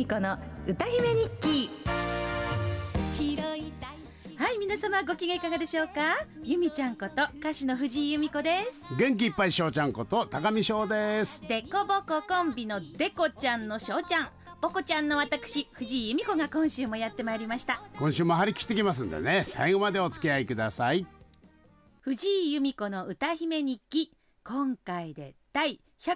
美子の歌姫日記。はい、皆様ご機嫌いかがでしょうか。由美ちゃんこと歌手の藤井由美子です。 元気いっぱいしょうちゃんこと高見翔です。 デコボココンビのデコちゃんのしょうちゃん、ボコちゃんの私藤井由美子が今週もやってまいりました。 今週も張り切ってきますんでね、最後までお付き合いください。 藤井由美子の歌姫日記、今回で第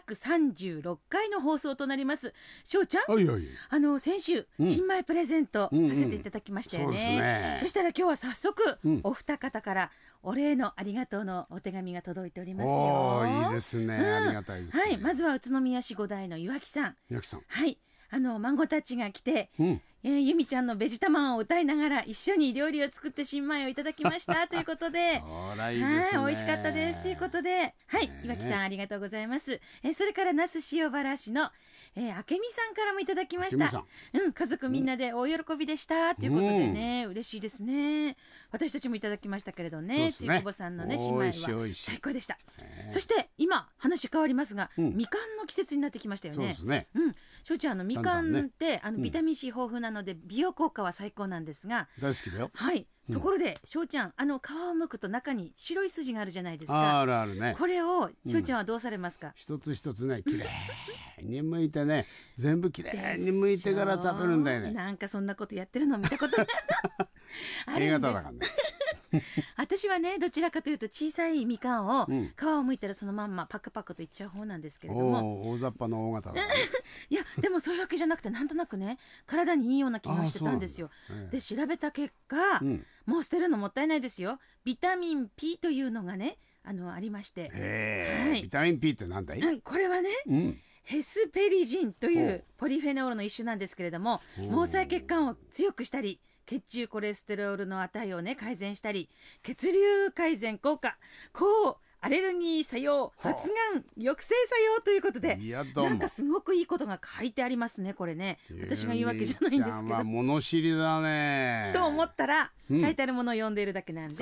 136回の放送となります。しょうちゃん、先週、新米プレゼントさせていただきましたよね。そしたら今日は早速、お二方からお礼のありがとうのお手紙が届いておりますよ。 いいですね、ありがたいですね。 はい、まずは宇都宮市五代の岩木さん。はい、孫たちが来て、由美ちゃんのベジタマンを歌いながら一緒に料理を作って新米をいただきましたということでいいですね、 美味しかったですということで、はい、岩木さんありがとうございます。それから那須塩原市の、明美さんからもいただきました。家族みんなで大喜びでしたということでね、嬉しいですね。私たちもいただきましたけれどね、つゆこぼさんのね新米は最高でした。そして今話変わりますが、みかんの季節になってきましたよね。 そうですね。 しょうちゃん、みかんってビタミン C 豊富なので美容効果は最高なんですが、 大好きだよ。 はい、ところでしょうちゃん、皮を剥くと中に白い筋があるじゃないですか。 あるあるね。 これをしょうちゃんはどうされますか。 一つ一つね、きれいに剥いてね、全部きれいに剥いてから食べるんだよね。 なんかそんなことやってるの見たことないあるんです。私はね、どちらかというと小さいみかんを、皮を剥いたらそのまんまパクパクといっちゃう方なんですけれども。 大雑把の大型だ、ね、 いやでもそういうわけじゃなくて、なんとなくね体にいいような気がしてたんですよ。で調べた結果、もう捨てるのもったいないですよ。ビタミン P というのがねありまして、 ビタミン P ってなんだい。 これはね、ヘスペリジンというポリフェノールの一種なんですけれども、毛細血管を強くしたり血中コレステロールの値をね改善したり、血流改善効果、抗アレルギー作用、発がん抑制作用ということで、なんかすごくいいことが書いてありますね。これね、私が言うわけじゃないんですけど、 物知りだねと思ったら、書いてあるものを読んでいるだけなんです。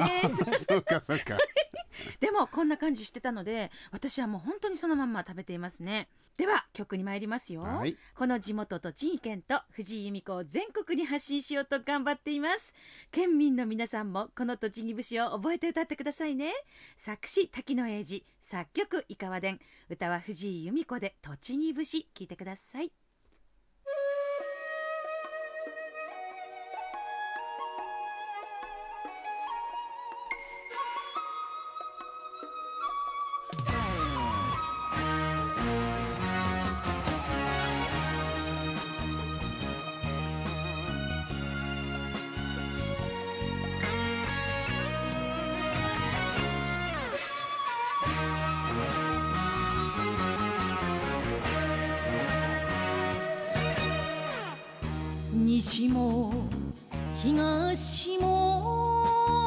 そうかそうかでもこんな感じしてたので、私はもう本当にそのまんま食べていますね。では曲に参りますよ。この地元栃木県と藤井由美子を全国に発信しようと頑張っています。県民の皆さんもこの栃木節を覚えて歌ってくださいね。作詞滝野英二、作曲井川伝、歌は藤井由美子で栃木節、聞いてください。西も東も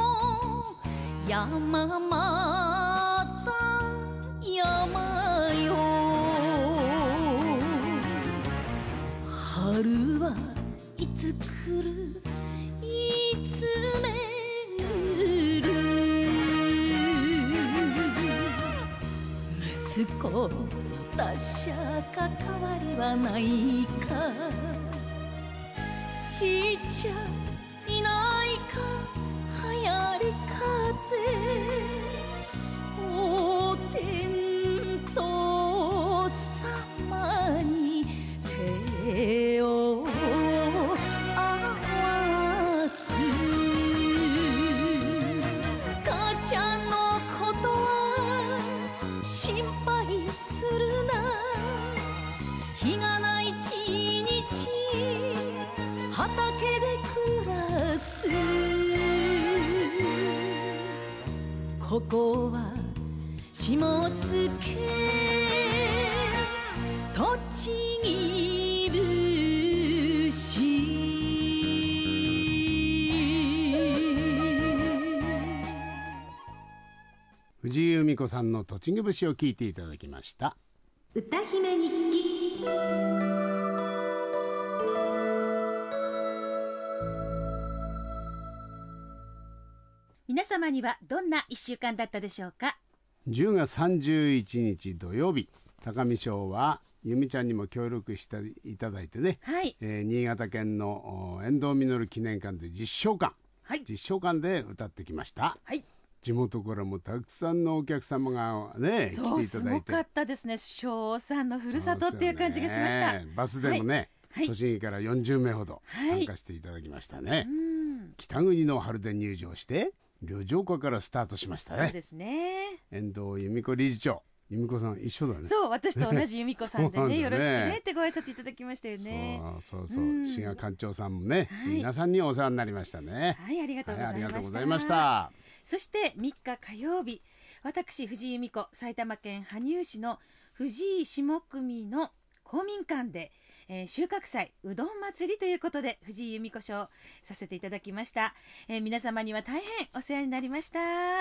山また山よ、春はいつ来るいつ巡る、息子達者関わりはないか、いっちゃいないか流行り風、お天道様に手を合わす、母ちゃんのことは心配するな、日がない一日畑で暮らす、ここは下野栃木節。 藤井由美子さんの栃木節を聞いていただきました。 歌姫日記。皆様にはどんな1週間だったでしょうか。 10月31日土曜日、高見翔は由美ちゃんにも協力していただいてね、 はい、 新潟県の遠藤実記念館で実証館、 はい、 実証館で歌ってきました。 はい、 地元からもたくさんのお客様がね、来ていただいて、 すごかったですね。翔さんのふるさとっていう感じがしました。 バスでもね、 はい、 栃木から40名ほど参加していただきましたね。北国の春で入場して旅情家からスタートしましたね。 そうですね。 遠藤由美子理事長、由美子さん一緒だね。 そう、私と同じ由美子さんでね、よろしくねってご挨拶いただきましたよね。 そう志賀館長さんもね、皆さんにお世話になりましたね。 はい、ありがとうございました。 ありがとうございました。 そして3日火曜日、私藤井由美子、埼玉県羽生市の藤井下組の公民館で、収穫祭うどん祭りということで藤井由美子賞させていただきました。皆様には大変お世話になりました。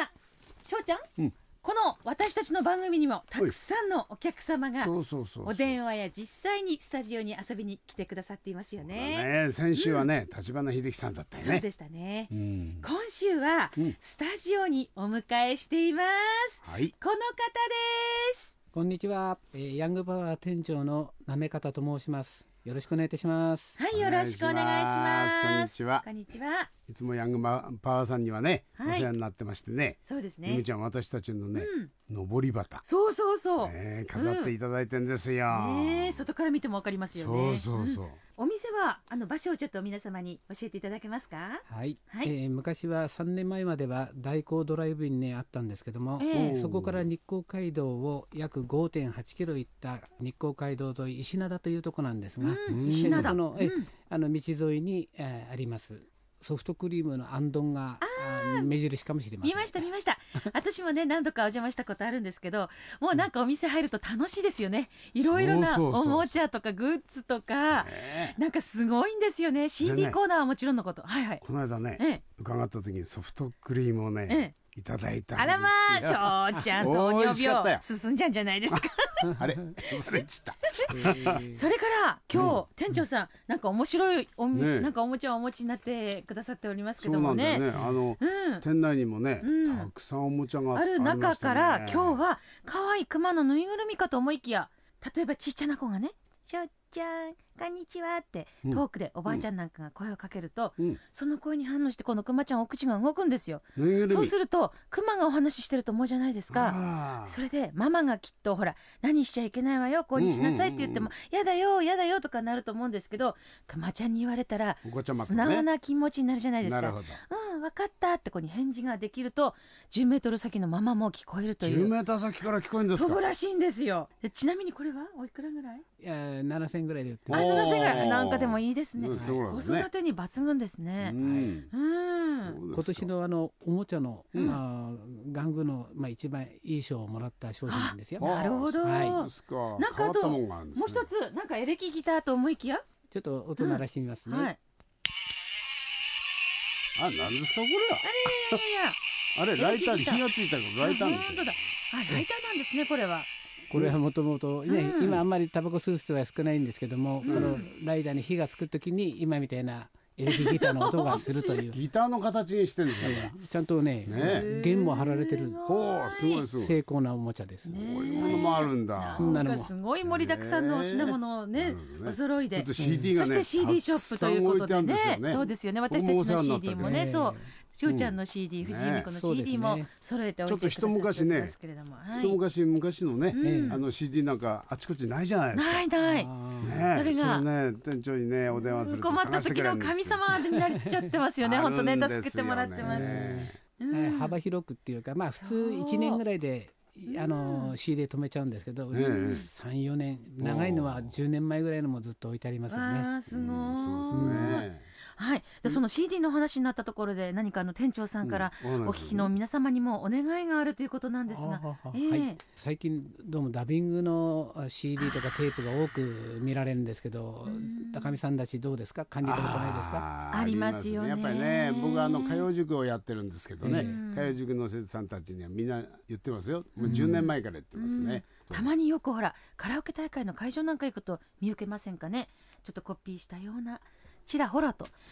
翔ちゃん、この私たちの番組にもたくさんのお客様がお電話や実際にスタジオに遊びに来てくださっていますよね。 先週はね、立花秀樹さんだったよね。 そうでしたね。今週はスタジオにお迎えしています。この方です。 こんにちは、ヤングパワー店長のなめかたと申します。よろしくお願いいたします。 はい、よろしくお願いします。 こんにちは。 こんにちは。 いつもヤングパワーさんにはね、お世話になってましてね。 そうですね。 由美ちゃん、私たちのね、上り旗。 そう。 飾っていただいてんですよ。 外から見てもわかりますよね。 そう。 お店は場所をちょっと皆様に教えていただけますか。 はい。昔は3年前までは大光ドライブインにあったんですけども、そこから日光街道を約 5.8 キロ行った日光街道沿い石灘というところなんですが、 石灘の道沿いにありますソフトクリームのあんどんが目印かもしれません。 見ました私もね何度かお邪魔したことあるんですけど、もうなんかお店入ると楽しいですよね。いろいろなおもちゃとかグッズとか、なんかすごいんですよね。 CD コーナーはもちろんのこと、 この間ね、伺った時にソフトクリームをね、いただいたんですよ。 あらまあ、翔ちゃん糖尿病進んじゃうんじゃないですか。 あれ生まれちゃったそれから今日、店長さんなんか面白いなんかおもちゃをお持ちになってくださっておりますけどもね。 そうなんだよね。店内にもね、たくさんおもちゃがある中から今日は可愛い熊のぬいぐるみかと思いきや、例えばちっちゃな子がね、翔ちゃんこんにちはって遠くでおばあちゃんなんかが声をかけると、その声に反応してこのクマちゃんお口が動くんですよ。そうするとクマがお話ししてると思うじゃないですか。それでママがきっとほら何しちゃいけないわよ、こうにしなさいって言っても、やだよとかなると思うんですけど、クマちゃんに言われたら素直な気持ちになるじゃないですか。分かったって子に返事ができると10メートル先のママも聞こえるという。 10メーター先から聞こえるんですか。 飛ぶらしいんですよ。ちなみにこれはおいくらぐらい。 いや7000ぐらいで売ってます。 7000ぐらいなんかでもいいですね。子育てに抜群ですね。 今年のおもちゃの玩具の一番いい賞をもらった商品なんですよ。 なるほど。なんかあともう一つなんかエレキギターと思いきや、 ちょっと音鳴らしてみますね。 何ですかこれは。あれライターに火がついたからライターなんですよ。 ライターなんですねこれは。 これはもともとね、今あんまりタバコ吸う人は少ないんですけども、このライターに火がつくときに今みたいなエレキギターの音がするというギターの形にしてるんですよ。 ちゃんとね弦も張られてる精巧なおもちゃです。 こういうものもあるんだ。 なんかすごい盛りだくさんのお品物をねお揃いで、そして CD ショップということでね。そうですよね、私たちの CD もね、そうしおちゃんの CD、藤井由美子の CD も揃えておいてくださってますけれども、 昔のねCD なんかあちこちないじゃないですか。 ないそれが店長にねお電話すると困った時の神様になっちゃってますよね。本当ね助けてもらってます。 幅広くっていうか普通1年ぐらいでCD 止めちゃうんですけど、3、4年長いのは10年前ぐらいのもずっと置いてありますよね。 すごい。はい、でその CD の話になったところで何か店長さんからお聞きの皆様にもお願いがあるということなんですが、 最近どうもダビングの CD とかテープが多く見られるんですけど、高見さんたちどうですか、感じたことないですか。 ありますよね。 やっぱりね、僕は歌謡塾をやってるんですけどね、歌謡塾の生徒さんたちにはみんな言ってますよ。もう10年前から言ってますね。 たまによくほらカラオケ大会の会場なんか行くと見受けませんかね。ちょっとコピーしたようなちらほらと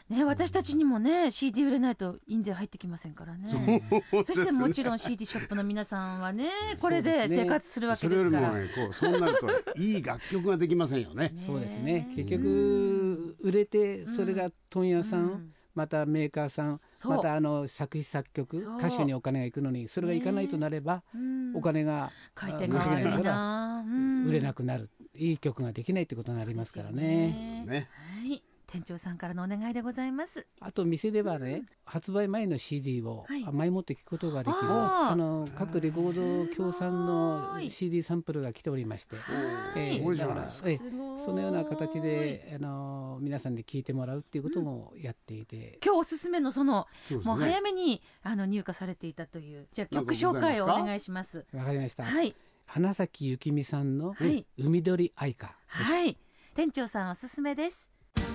ね、私たちにもね CD 売れないと印税入ってきませんからね。そしてもちろん CD ショップの皆さんはねこれで生活するわけですから。 それよりもねそうなるといい楽曲ができませんよね。 そうですね。結局売れてそれが問屋さん、またメーカーさん、また作詞作曲歌手にお金がいくのにそれがいかないとなれば、お金が稼げないから売れなくなる、いい曲ができないってことになりますからね。 はい、店長さんからのお願いでございます。 あと店ではね、発売前の CD を前もって聞くことができる、各レコード協賛の CD サンプルが来ておりまして、だからそのような形で皆さんで聞いてもらうっていうこともやっていて、 今日おすすめのもう早めに入荷されていたという、じゃあ曲紹介をお願いします。 わかりました、 はい、 花咲ゆきみさんの海鳥愛歌です。 はい、店長さんおすすめです。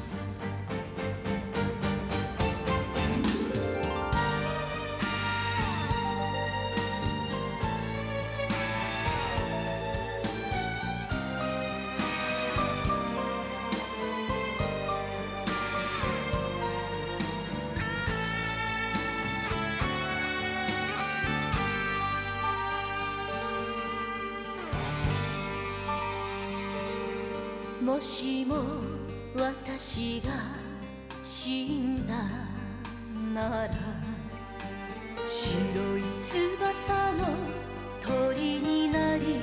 もしも私が死んだなら、白い翼の鳥になり、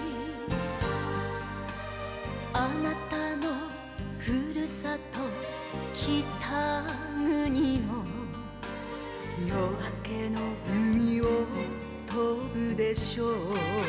あなたのふるさと北国の夜明けの海を飛ぶでしょう。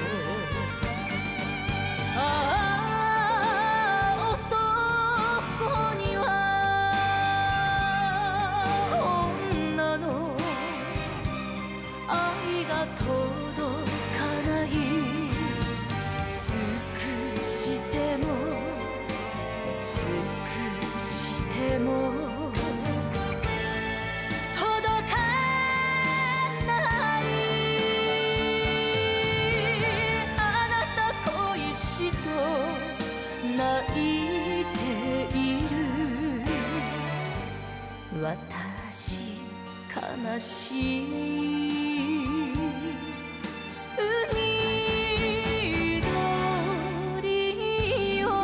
私悲しい海鳥よ。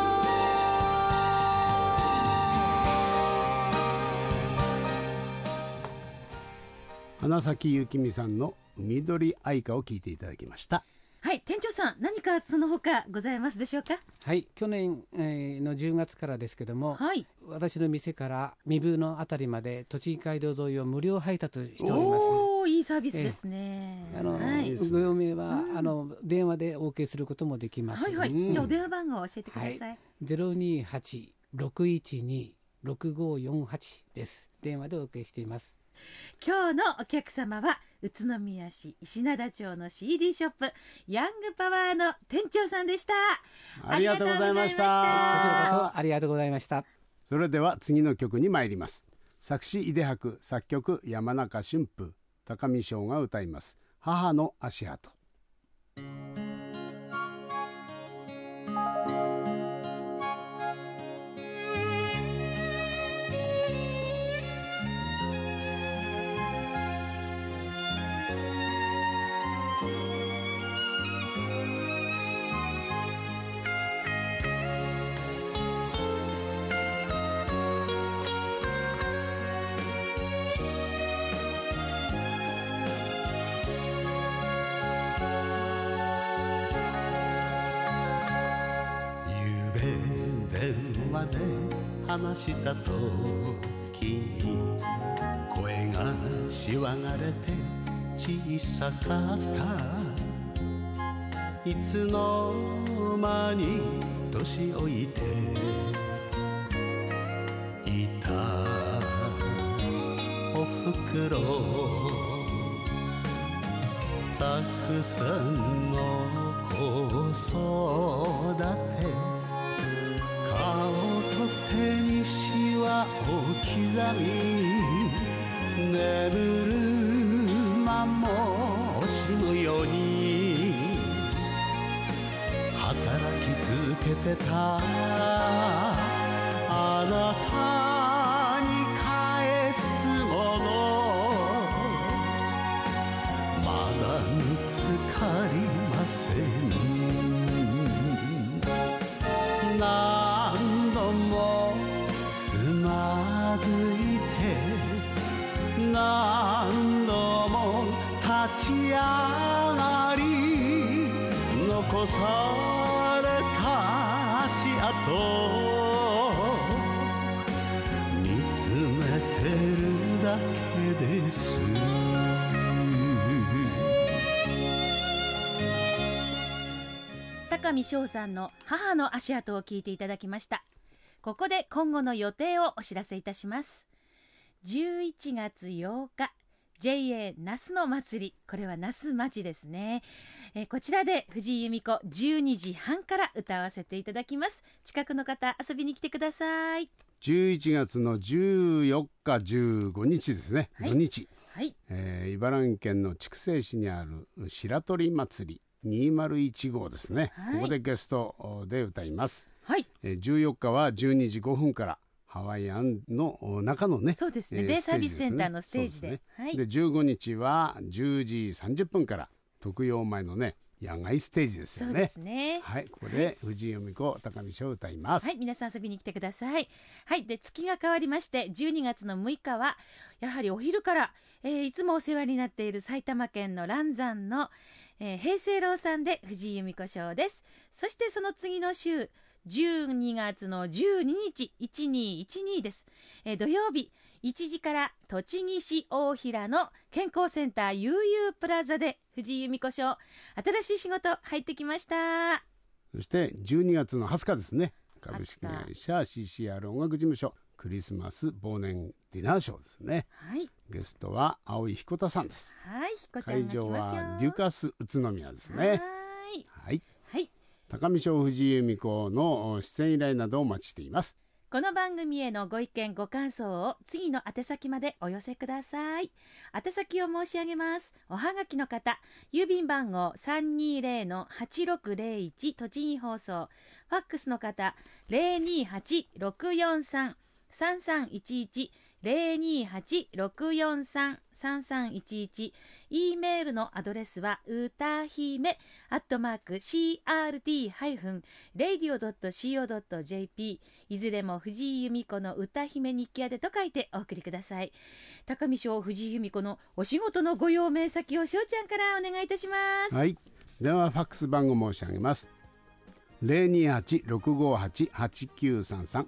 花咲ゆきみさんの海鳥愛歌を聞いていただきました。 はい、店長さん何かその他ございますでしょうか。 はい、去年、の10月からですけども、 はい、 私の店から壬生のあたりまで栃木街道沿いを無料配達しております。 おー、いいサービスですね。 はい、ご用命は、電話で OK することもできます。 はいはい、じゃあお電話番号を教えてください。はい、 028-612-6548 です。電話で OK しています。 今日のお客様は宇都宮市石灘町の CD ショップヤングパワーの店長さんでした。 ありがとうございました。 こちらこそありがとうございました。 それでは次の曲に参ります。作詞井出博、作曲山中春風、高見翔が歌います。母の足跡。電話で話した時に声がしわがれて小さかった。いつの間に年老いていたおふくろ、たくさんの子育て、顔と手にシワを刻み、眠る間も惜しむように働き続けてた。あなたに帰何度も立ち上がり残された足跡見つめてるだけです。 高見翔さんの母の足跡を聞いていただきました。ここで今後の予定をお知らせいたします。11月8日 JA 那須の祭り、これは那須町ですね。こちらで藤井由美子12時半から歌わせていただきます。近くの方遊びに来てください。 11月の14日15日ですね、土日、 はい、 茨城県の筑西市にある白鳥祭り201号ですね、はい、ここでゲストで歌います、はい。14日は12時5分からハワイアンの中のね、 そうですね、デイサービスセンターのステージ で、はい、 で15日は10時30分から特養前のね野外ステージですよね。 そうですね、 はい、ここで藤井由美子高見翔を歌います。 はい、皆さん遊びに来てください。はい、で月が変わりまして12月の6日はやはりお昼から、いつもお世話になっている埼玉県の蘭山の、平成楼さんで藤井由美子賞です。そしてその次の週12月の12日1212です、土曜日1時から栃木市大平の健康センター悠々プラザで藤井由美子賞新しい仕事入ってきました。 そして12月の20日ですね、株式会社 CCR 音楽事務所クリスマス忘年ディナーショーですね、はい、ゲストは青井彦太さんです。 はい、彦ちゃんが来ますよ。 会場はデュカス宇都宮ですね。はい、はいはい、高見翔藤井由美子の出演依頼などをお待ちしています。 この番組へのご意見ご感想を次の宛先までお寄せください。宛先を申し上げます。おはがきの方、郵便番号 320-8601 栃木放送、ファックスの方 028-643-3311 028-643-3311、 E メールのアドレスは歌姫@crt-radio.co.jp、 いずれも藤井由美子の歌姫日記宛てと書いてお送りください。高見翔藤井由美子のお仕事のご用命先を翔ちゃんからお願いいたします。 はい、ではファックス番号申し上げます。 028-658-8933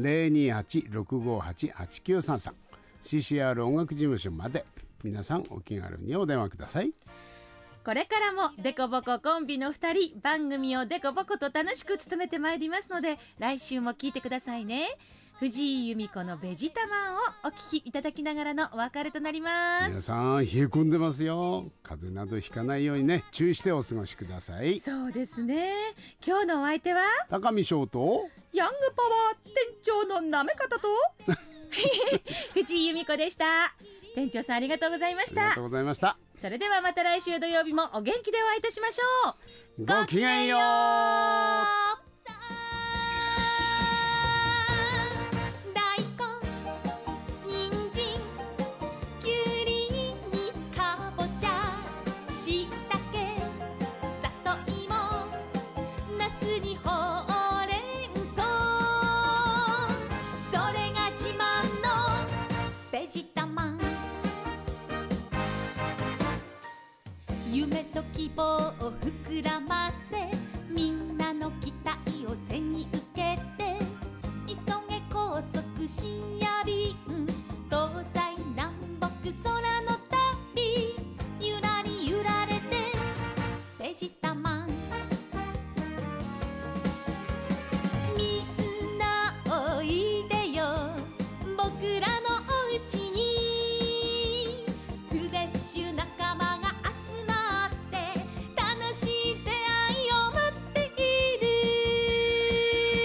028-658-8933 CCR 音楽事務所まで皆さんお気軽にお電話ください。 これからもデコボココンビの2人、番組をデコボコと楽しく務めてまいりますので、来週も聞いてくださいね。藤井由美子のベジタマンをお聞きいただきながらのお別れとなります。 皆さん冷え込んでますよ。風邪などひかないようにね、注意してお過ごしください。 そうですね。今日のお相手は高見翔とヤングパワー店長のなめ方と藤井由美子でした。店長さんありがとうございました。 ありがとうございました。 それではまた来週土曜日もお元気でお会いいたしましょう。 ごきげんよう。 夢と希望を膨らませ、みんなの期待を背に受けて、急げ高速深夜便、東西南北空の旅、ゆらり揺られてベジタマン、みんなおいでよ僕らのおうちに、フレッシュ仲間が楽しい出会いを待っている。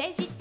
デジ